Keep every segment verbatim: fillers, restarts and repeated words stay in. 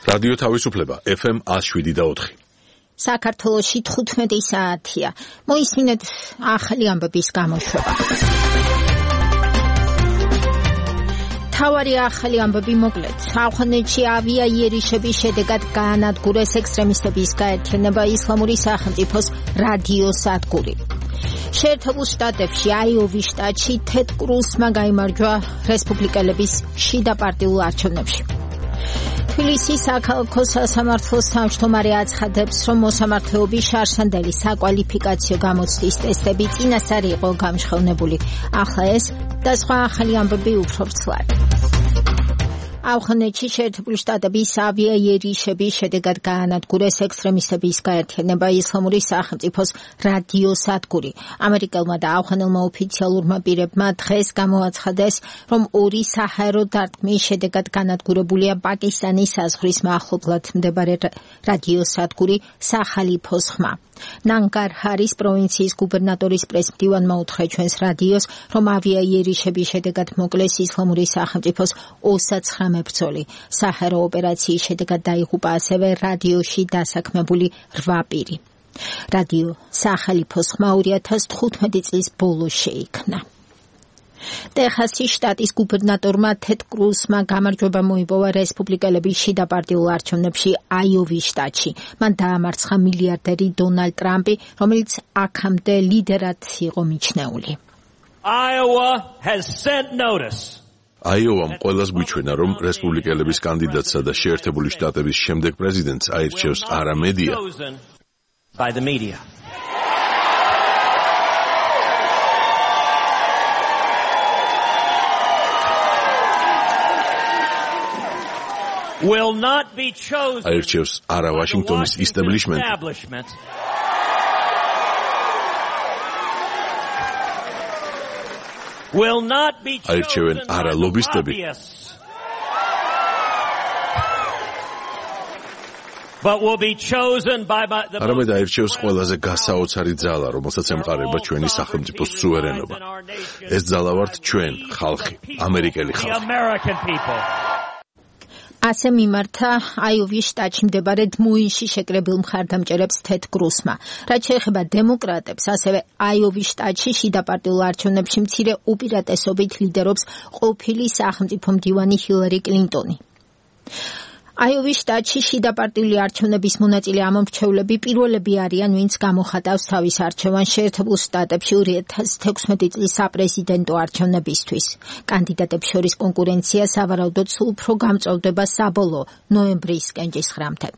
რადიო თავისუფლება ეფ ემ one oh seven და four. საქართველოში თხუთმეტი საათია. მოისმინეთ ახალი ამბების გამოშვება. თავარი ახალი ამბები მოკლედ. ავღანეთში ავიაიერიშების შედეგად გაანადგურეს ექსტრემისტების გაერთიანება ისლამური სახელმწიფოს რადიოსადგური. შეერთებულ შტატებში აიოვის შტატში თედ კრუსმა გაიმარჯვა რესპუბლიკელების შიდა პარტიულ არჩევნებში. თბილისის საქალაქო სასამართლოს თავმჯდომარე აცხადებს, რომ მოსამართლეობის შარშანდელი საკვალიფიკაციო გამოცდის ტესტები წინასწარ იყო გამჟღავნებული. ახლა ეს და სხვა ახალი ამბები უფრო ვრცლად. ავღანეთში შეერთებული შტატების ავიაიერიშების შედეგად გაანადგურეს ექსტრემისტების გაერთიანება ისლამური სახელმწიფოს რადიოსადგური. ამერიკელმა და ავღანელმა ოფიციალურმა პირებმა დღეს გამოაცხადეს, რომ ორი საჰაერო დარტყმის შედეგად განადგურებულია პაკისტანის საზღვრის მახლობლად მდებარე რადიოსადგური სახალიფოს ხმა. ნანგარჰარის პროვინციის გუბერნატორის პრესმდივანმა უთხრა ჩვენს რადიოს, რომ ავიაიერიშების შედეგად მოკლეს ისლამური სახელმწიფოს ოცდათხმეტ მებრძოლი. საჰაერო ოპერაციის შედეგად დაიღუპა ასევე რადიოში დასაქმებული რვა პირი. რადიო სახალიფოს ხმა ორი ათას თხუთმეტი წლის ბოლოს შეიქმნა. ტეხასის შტატის გუბერნატორმა თედ კრუსმა გამარჯვება მოიპოვა რესპუბლიკელების შიდა პარტიულ არჩევნებში აიოვის შტატში. მან დაამარცხა მილიარდერი დონალდ ტრამპი, რომელიც აქამდე ლიდერად იყო მიჩნეული. Iowa has sent notice. აიოვამ ყველას გვიჩვენა, რომ რესპუბლიკელების კანდიდატსა და შეერთებული შტატების შემდეგ პრეზიდენტს აირჩევს არა მედია, by the media. Will not be chosen. აირჩევს არა ვაშინგტონის establishment. Will not be chosen. აირჩევენ არა ლობისტები. But will be chosen by the არამედ აირჩევს ყველაზე გასაოცარი ძალა, რომელსაც ემყარება ჩვენი სახელმწიფოს სუვერენობა. ეს ძალა ვართ ჩვენ, ხალხი, ამერიკელი ხალხი. ასე მიმართა აიოვის შტატში მდებარე დმუინში შეკრებილ მხარდამჭერებს თედ კრუსმა. რაც შეეხება დემოკრატებს, ასევე აიოვის შტატში შიდა პარტიულ არჩევნებში მცირე უპირატესობით ლიდერობს ყოფილი სახელმწიფო მდივანი ჰილარი კლინტონი. აიოვის შტატში შიდა პარტიული არჩევნების მონაწილე ამომრჩევლები პირველები არიან, ვინც გამოხატავს თავის არჩევანს შეერთებულ შტატებში ორი ათას თექვსმეტი წლის საპრეზიდენტო არჩევნებისთვის. კანდიდატებს შორის კონკურენცია სავარაუდოდ სულ უფრო გამწვავდება საბოლოო ნოემბრისკენ ჭისხრამდე.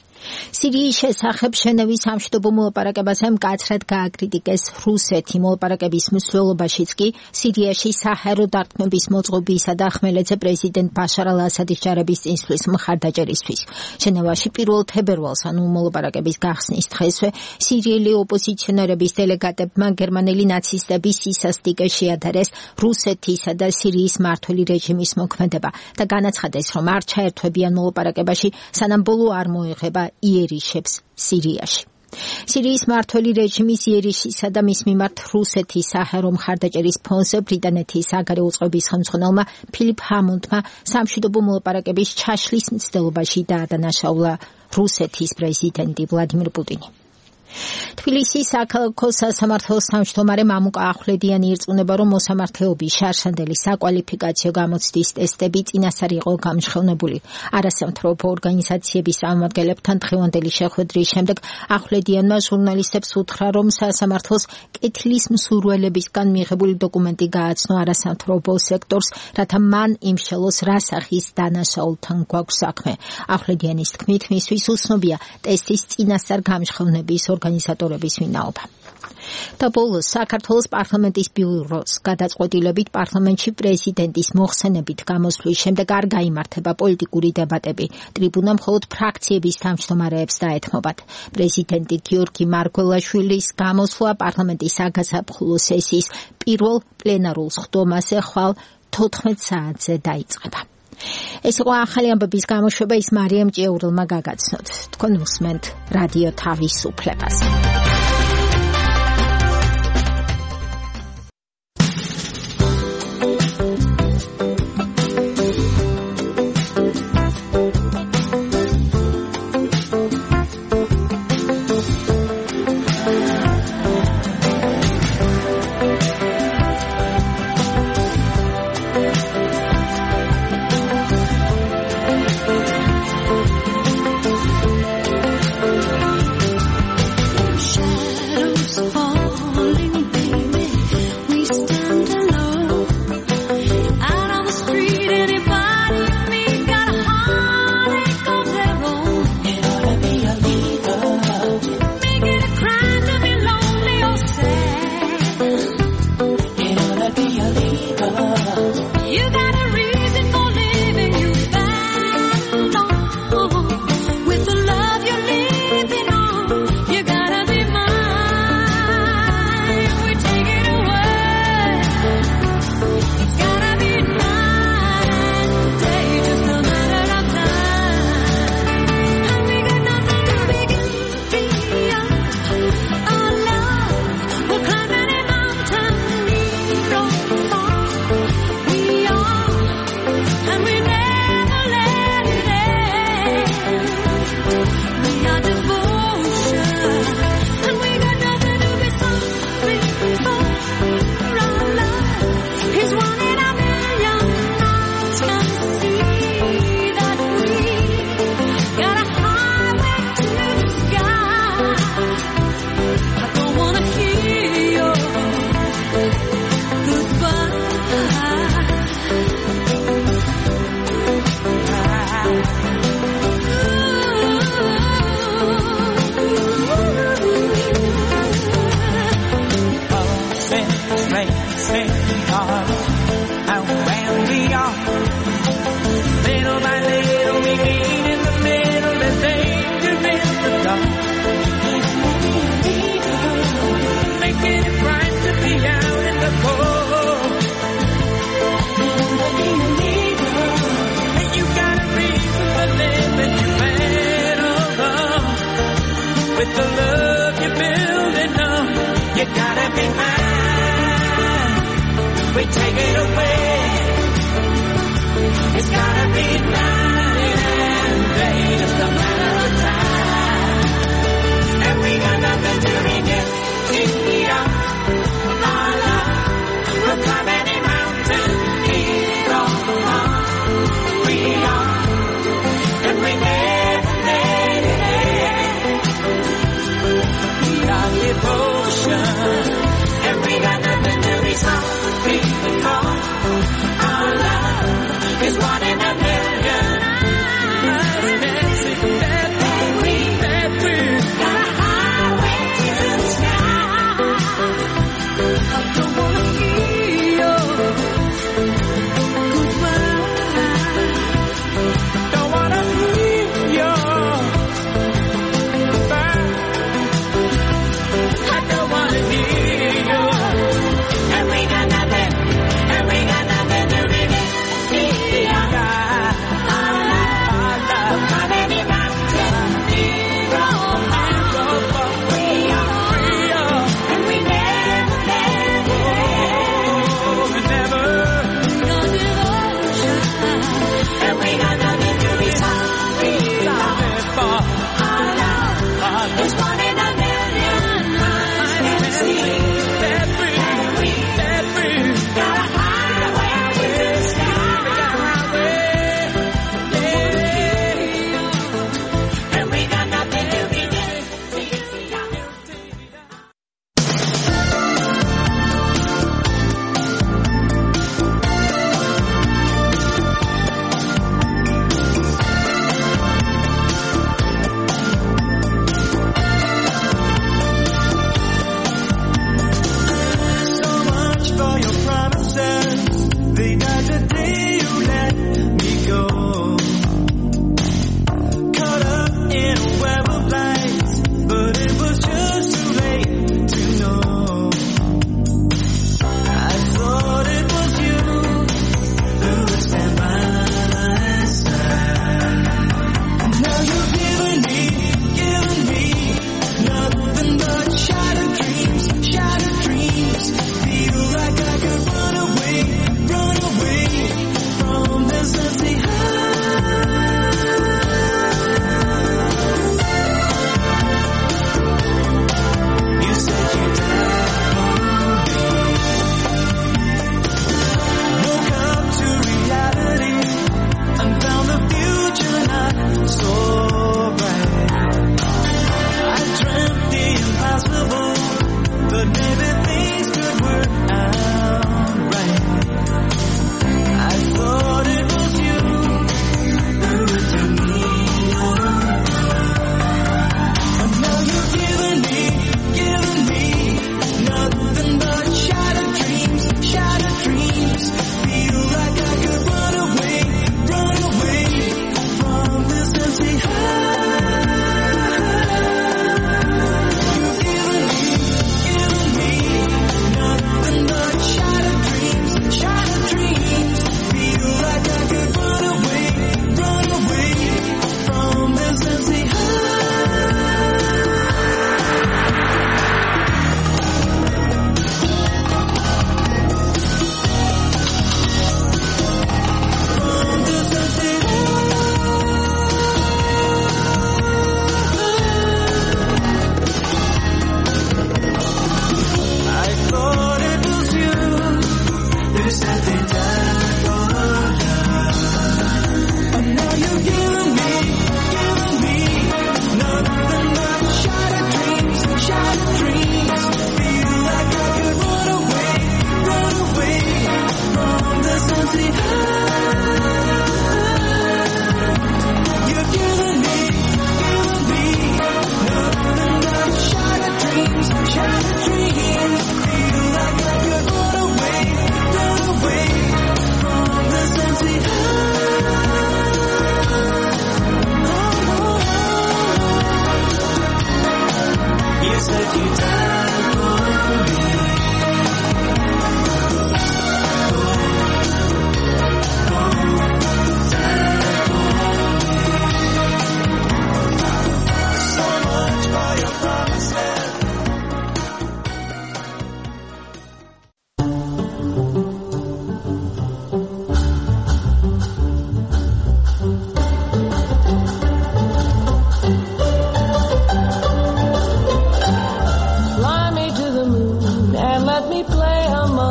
სირიის შესახებ ჟენევის სამშვიდობო მოლაპარაკებაზე მკაცრად გააკრიტიკეს რუსეთი. მოლაპარაკების მსვლელობაშიც კი სირიაში საჰაერო დარტყმების მოწყობისა და ხმელეთზე პრეზიდენტ ბაშარ ალ-ასადის ჯარების წინსვლის მხარდაჭერისთვის. ჟენევაში პირველ თებერვალს, ანუ მოლაპარაკების გახსნის დღესვე, სირიელი ოპოზიციონერების დელეგატებმა გერმანელი ნაცისტების სისასტიკე შეადარეს რუსეთისა და სირიის მმართველი რეჟიმის მოქმედება და განაცხადეს, რომ არ ჩაერთვებიან მოლაპარაკებაში, სანამ ბოლო არ მოიღება იერიშებს სირიაში. სირიის მმართველი რეჟიმის იერიშისა და მის მიმართ რუსეთის საჰაერო მხარდაჭერის ფონზე ბრიტანეთის საგარეო წყობის ხელმძღვანელმა ფილიპ ჰამონდმა სამშვიდობო მოლაპარაკების ჩაშლის მცდელობაში დაადანაშაულა რუსეთის პრეზიდენტი ვლადიმირ პუტინი. თბილისის საქალაქო სასამართლოს თავმჯდომარე მამუკა ახვლედიანი ირწმუნება, რომ მოსამართლეობის შარშანდელი საკვალიფიკაციო გამოცდის ტესტები წინასწარ იყო გამჟღავნებული. არასამთავრობო ორგანიზაციების წარმომადგენლებთან დღევანდელი შეხვედრის შემდეგ ახვლედიანმა ჟურნალისტებს უთხრა, რომ სასამართლოს კეთილის მსურველებისგან მიღებული დოკუმენტი გააცნო არასამთავრობო სექტორს, რათა მან იმშელოს რა სახის დანაშაულთან გვაქვს საქმე. ახვლედიანის თქმით, მისთვის უცნობია ტესტის წინასწარ გამჟღავნების ორგანიზატორების ვინაობა. და ბოლოს საქართველოს პარლამენტის ბიუროს გადაწყვეტილებით პარლამენტში პრეზიდენტის მოხსენებით გამოსვლის შემდეგ არ გაიმართება პოლიტიკური დებატები. ტრიბუნა მხოლოდ ფრაქციების თავმჯდომარეებს დაეთმობათ. პრეზიდენტი გიორგი მარგველაშვილის გამოსვლა პარლამენტის საგაზაფხულო სესიის პირველ პლენარულ სხდომაზე ხვალ თოთხმეტ საათზე დაიწყება. ეს იყო ახალი ამბების გამოშვება, ის მარიამ ჭიაურელმა გაგაცნოთ. თქვენ უსმენთ რადიო თავისუფლებას. place we are and where we are. Little by little we meet in the middle. There's danger in the dark. Making it right to be out in the cold. And you got a reason for living your battle up. With the love you're building up, you gotta be mine. We take it away. It's gotta be night and day, just a matter of time. And we got nothing to regret. We are our love. We'll climb any mountain, keep on along. We are, and we never made it. We are devotion, and we got nothing to be sorry for. Our love is one in a million.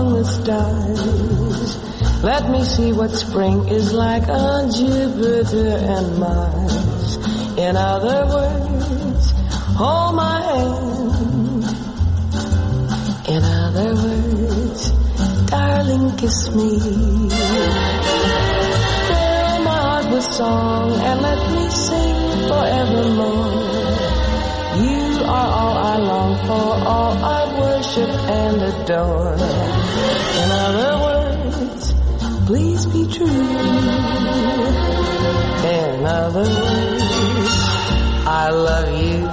among the stars. Let me see what spring is like on Jupiter and Mars. In other words, hold my hand. In other words, darling, kiss me. Fill my heart with song and let me sing forevermore. You are all I long for, all I worship and adore. In other words, please be true. In other words, I love you.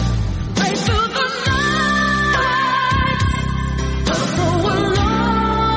Right through the night, so long.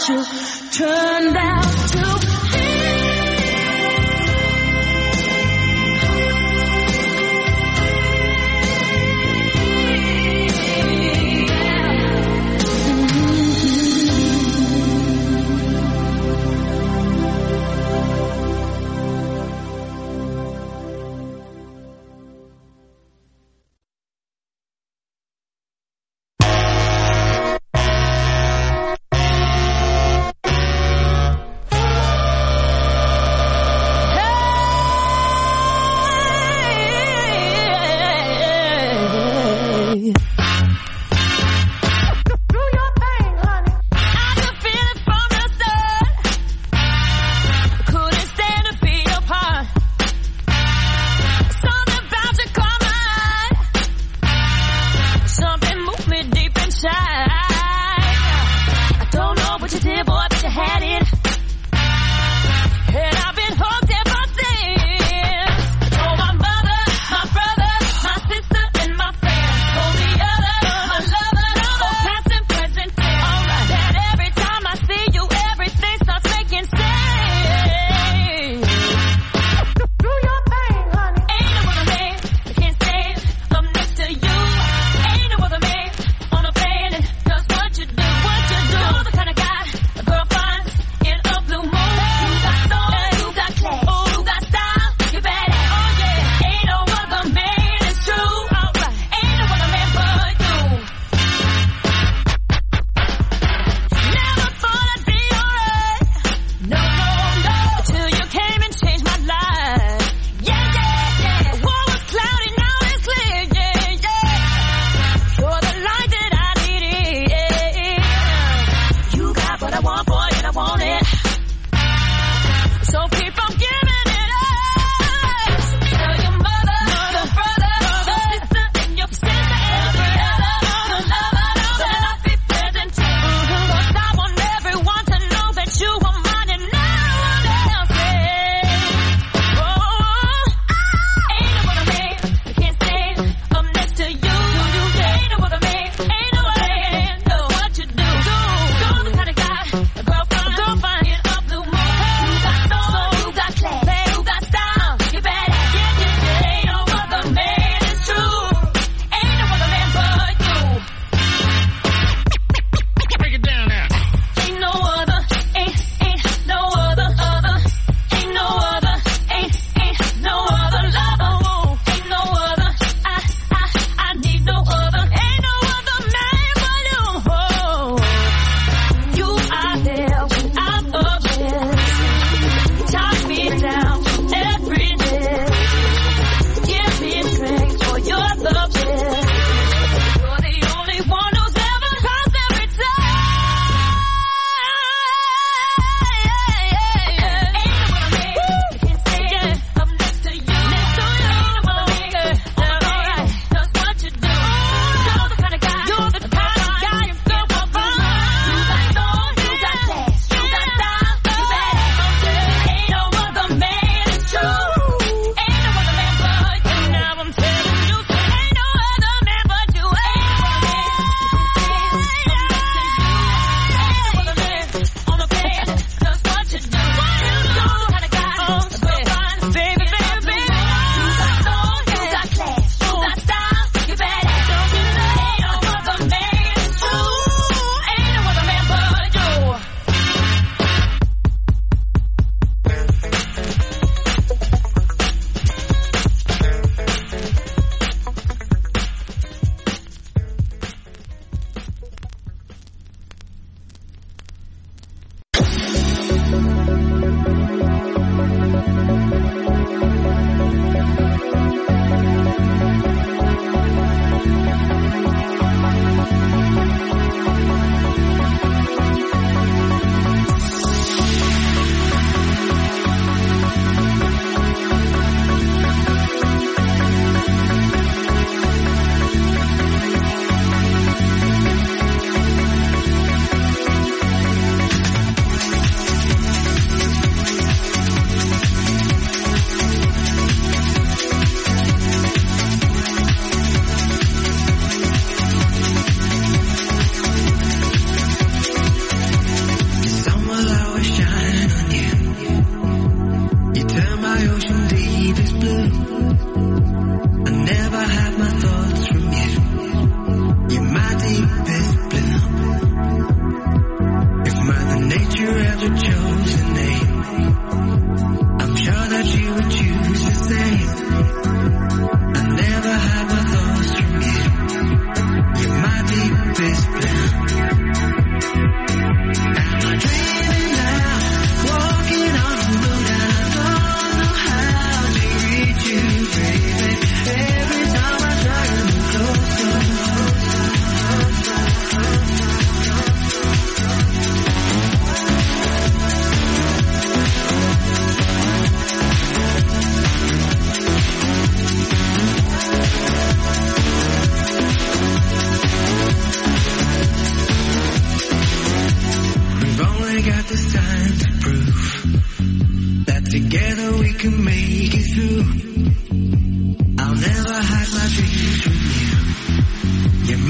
you turned out to be. Ain't no other man on a planet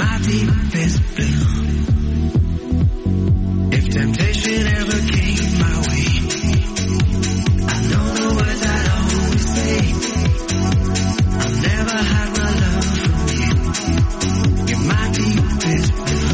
my deepest blue. If temptation ever came my way, I know the words I'd always say. I'll never hide my love from you. You're my deepest blue.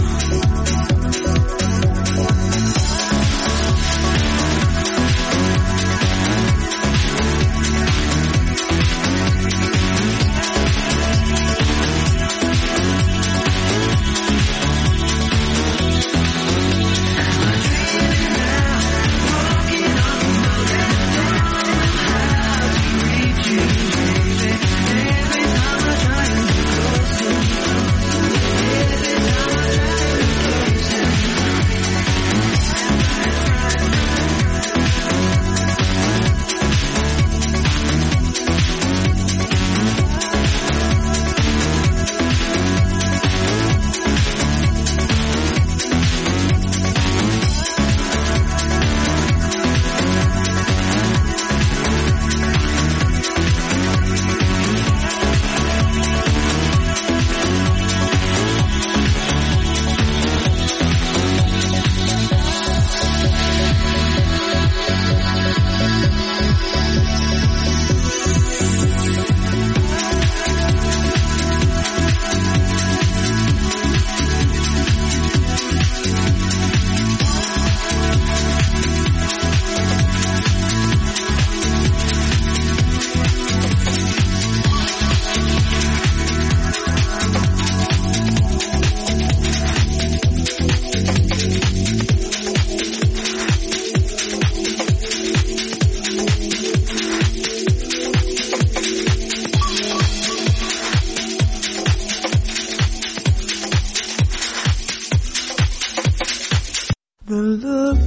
The look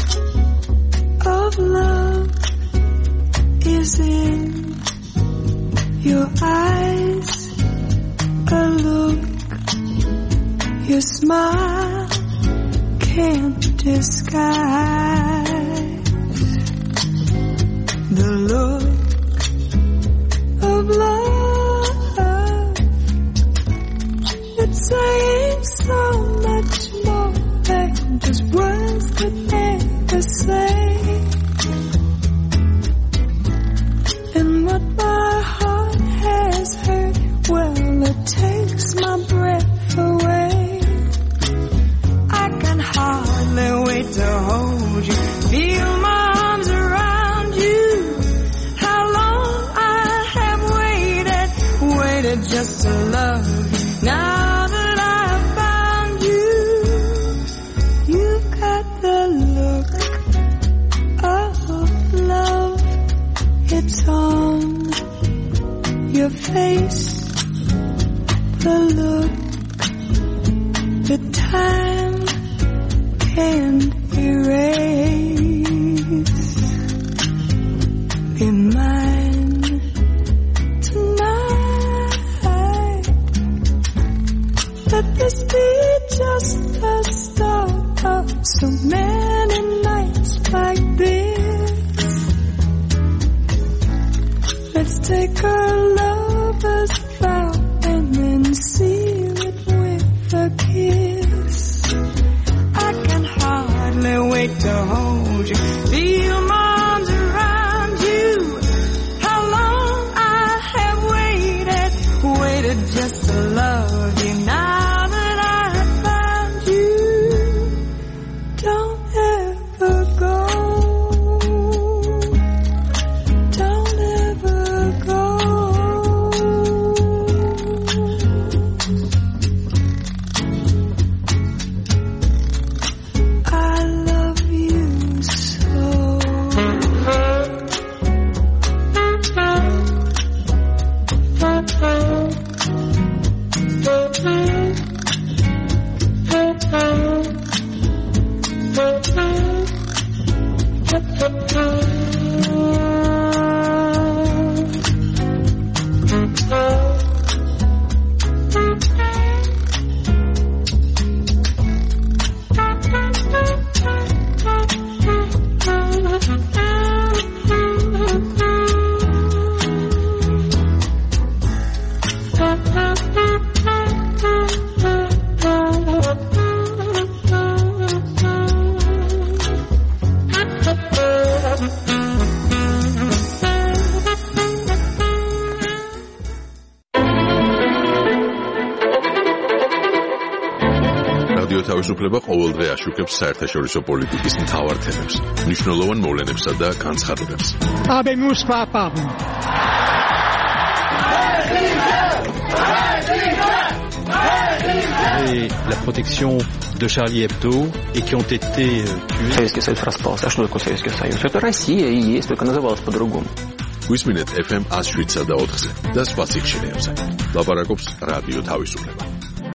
of love is in your eyes, a look your smile can't disguise. The look of love, it's saying so much more than just words could never say. And what my heart has heard, well, it takes my breath away. I can hardly wait to hold you, feel my arms around you. How long I have waited, waited just to love you. Now that I've found you, you've got the look of love. It's on your face, the look that time can't erase. Be mine tonight. Let this be just the start of so many nights like this. Let's take our lover's vow and then seal it with a kiss. I can hardly wait to hold you, feel my arms around you. How long I have waited, waited just to love you. Now that I have found you, don't ever go. Don't ever go. რადიო თავისუფლება ყოველდღე აშუქებს საერთაშორისო პოლიტიკის მთავარ თემებს, მნიშვნელოვან მოვლენებსა და განცხადებებს. Habemus papam. Et la protection de Charlie Hebdo et qui ont été tués. Советский Союз распался. А что такое Советский Союз? Это Россия и есть, только называлась по-другому. გვისმინეთ ეფ ემ one oh seven და ოთხზე და სხვა სიგნალებზე. ლაპარაკობს რადიო თავისუფლება.